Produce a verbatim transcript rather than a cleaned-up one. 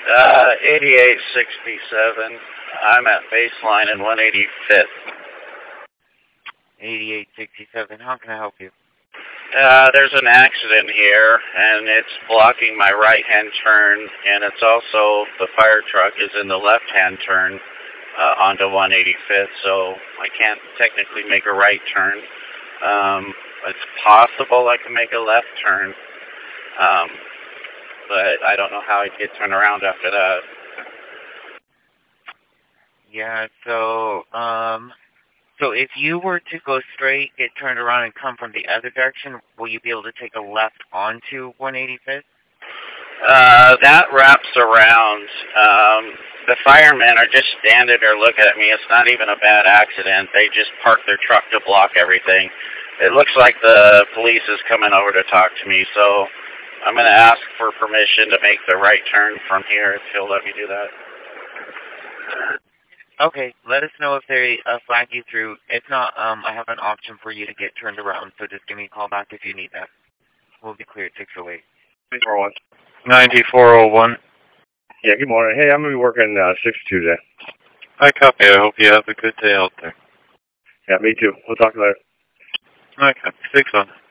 Uh, eighty-eight sixty-seven. I'm at baseline in one eighty-fifth. eighty-eight sixty-seven. How can I help you? Uh, there's an accident here, and it's blocking my right-hand turn, and it's also, the fire truck is in the left-hand turn uh, onto one eighty-fifth, so I can't technically make a right turn. Um, it's possible I can make a left turn, um, but I don't know how I'd get turned around after that. Yeah, so, um... So if you were to go straight, get turned around, and come from the other direction, will you be able to take a left onto one eighty-fifth? Uh, that wraps around. Um, the firemen are just standing there looking at me. It's not even a bad accident. They just parked their truck to block everything. It looks like the police is coming over to talk to me, so I'm going to ask for permission to make the right turn from here if he'll let me do that. Okay, let us know if they uh, flag you through. If not, um, I have an option for you to get turned around, so just give me a call back if you need that. We'll be clear at six oh eight. ninety-four oh one. ninety-four oh one. Yeah, good morning. Hey, I'm going to be working uh, six Tuesday. Hi, copy. I hope you have a good day out there. Yeah, me too. We'll talk later. Okay, six on.